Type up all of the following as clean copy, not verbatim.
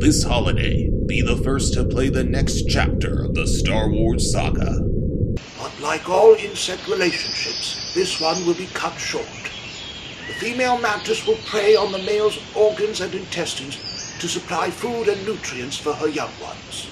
This holiday, be the first to play the next chapter of the Star Wars saga. But like all insect relationships, this one will be cut short. The female mantis will prey on the male's organs and intestines to supply food and nutrients for her young ones.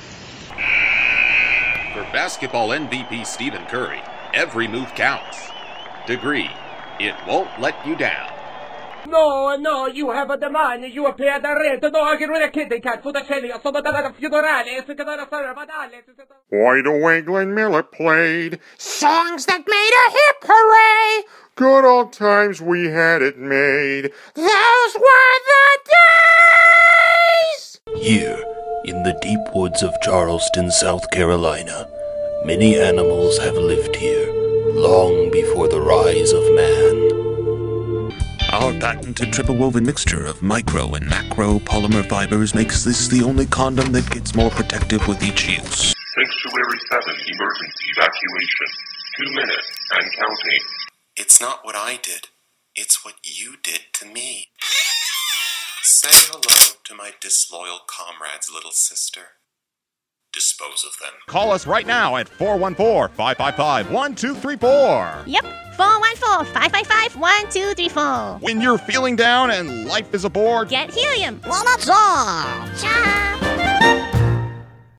For basketball MVP Stephen Curry, every move counts. Degree, it won't let you down. No, you have a demand. You appear da rete. No, anche lui è Kitty Cat. Fudacelli, sono da funerale. Se da fare badale. Why the way Glenn Miller played songs that made a hip hooray. Good old times we had it made. Those were the days! Here, in the deep woods of Charleston, South Carolina, many animals have lived here, long before the rise of man. Our patented triple-woven mixture of micro and macro polymer fibers makes this the only condom that gets more protective with each use. Sanctuary 7 emergency evacuation. 2 minutes and counting. It's not what I did. It's what you did to me. Say hello to my disloyal comrades, little sister. Dispose of them. Call us right now at 414-555-1234. Yep, 414-555-1234. When you're feeling down and life is a bore, get helium. Cha!